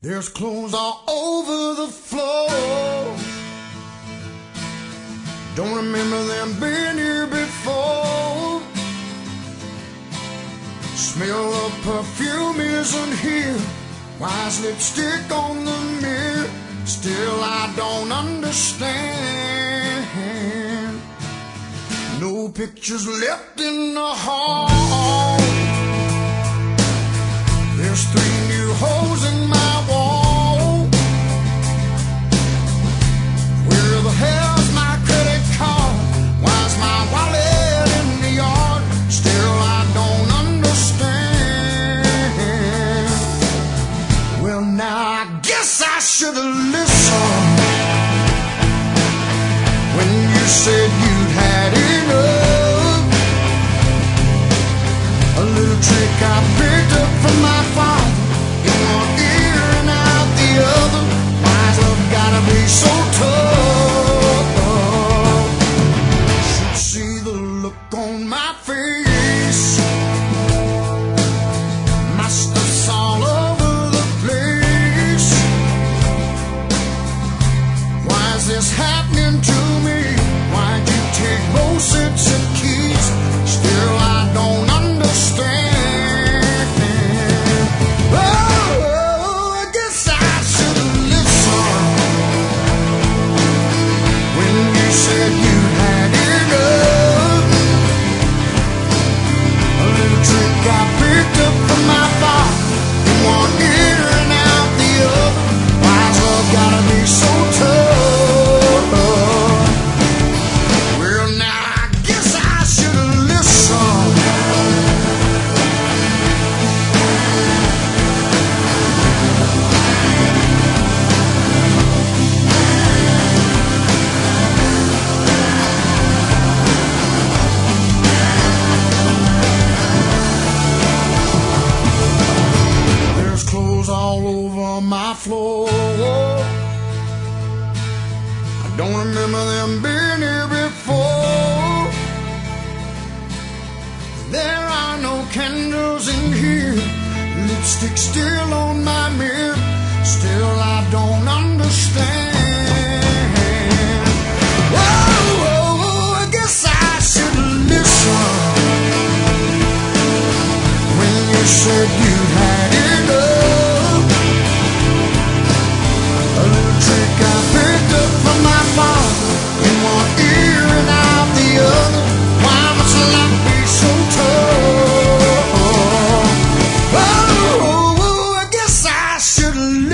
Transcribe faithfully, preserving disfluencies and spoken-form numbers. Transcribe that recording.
There's clothes all over the floor. Don't remember them being here before. Smell of perfume isn't here. Why is lipstick on the mirror? Still I don't understand. No pictures left in the hall. There's three new holes in my wall. Where the hell's my credit card? Why's my wallet in the yard? Still I don't understand. Well, now I guess I should have listened when you said you'd had enough. A little trick I picked up from my father, in one ear and out the other. Why's love gotta be so tough? Should see the look on my face. My stuff's all over the place. Why is this happening to me? Why'd you take both sets of keys? Still I don't understand. Oh, I guess I should have listened when you said you had enough. A little trick I picked up from my father, in one ear and out the other. Why's love gotta be so tough? Well, now I guess I should have listened. There's clothes all over my floor. I don't remember them being here before. There are no candles in here. Lipstick still on my mirror. Still I don't understand. Whoa, whoa, I guess I should listen when you said you had enough. A little trick I picked up from my father, in one ear and out the other. Why must life be so tough? Oh, I guess I should